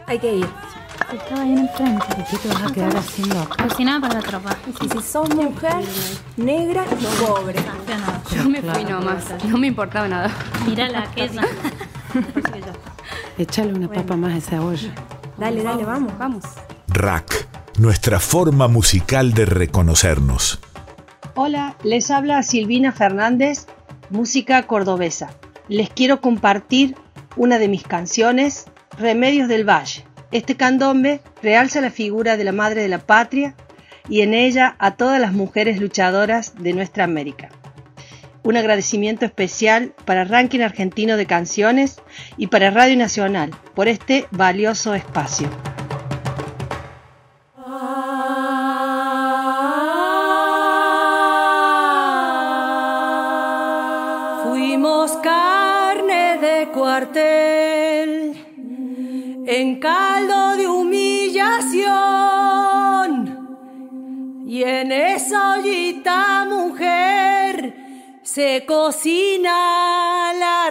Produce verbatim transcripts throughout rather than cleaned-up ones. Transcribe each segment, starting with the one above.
Hay que ir. Estaba ahí en el frente. ¿De qué te vas a quedar haciendo acá? Cocinaba para la tropa. Y si sos mujer, negra y pobre. Yo me fui nomás. No me importaba nada. Mírala aquella. Échale una papa más a esa olla. Dale, dale, vamos, vamos. Rack, nuestra forma musical de reconocernos. Hola, les habla Silvina Fernández, música cordobesa. Les quiero compartir una de mis canciones, Remedios del Valle. Este candombe realza la figura de la madre de la patria y en ella a todas las mujeres luchadoras de nuestra América. Un agradecimiento especial para Ranking Argentino de Canciones y para Radio Nacional por este valioso espacio. Fuimos carne de cuartel en caldo de humillación y en esa ollita mujer se cocina la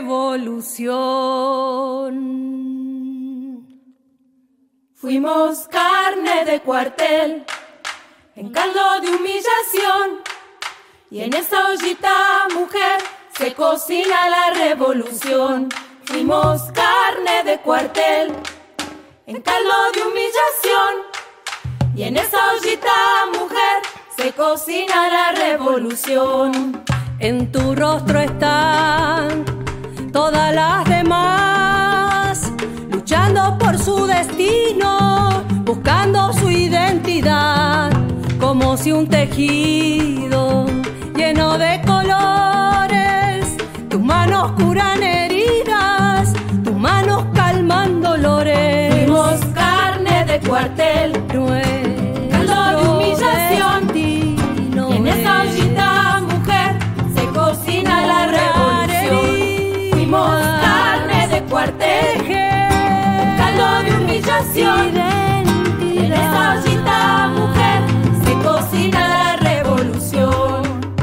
revolución. Fuimos carne de cuartel en caldo de humillación y en esa ollita mujer se cocina la revolución. Fuimos carne de cuartel en caldo de humillación y en esa ollita mujer se cocina la revolución. En tu rostro están todas las demás, luchando por su destino, buscando su identidad, como si un tejido lleno de colores, tus manos curan heridas, tus manos calman dolores. Fuimos carne de cuartel, caldo de humillación, y en esa ollita mujer se cocina la revolución. Fuimos carne de cuartel, caldo de humillación, y en esa ollita mujer se cocina la revolución.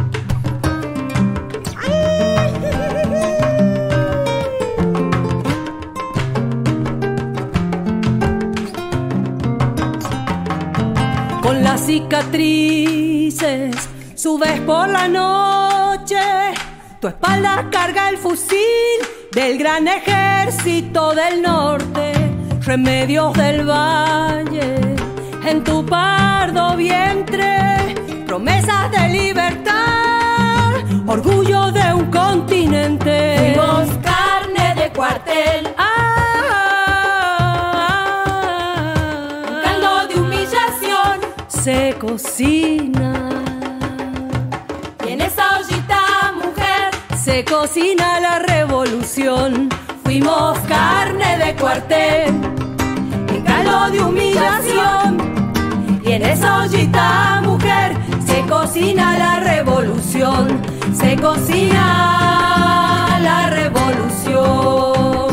Con las cicatrices subes por la noche, tu espalda carga el fusil del gran ejército del norte. Remedios del Valle en tu pardo vientre, promesas de libertad, orgullo de un continente. Fuimos carne de cuartel, Ah, caldo de humillación, se cocina, y en esa ollita mujer se cocina la revolución. fuimos carne de cuartel, en caldo de humillación, y en esa ollita mujer se cocina la revolución, se cocina la revolución.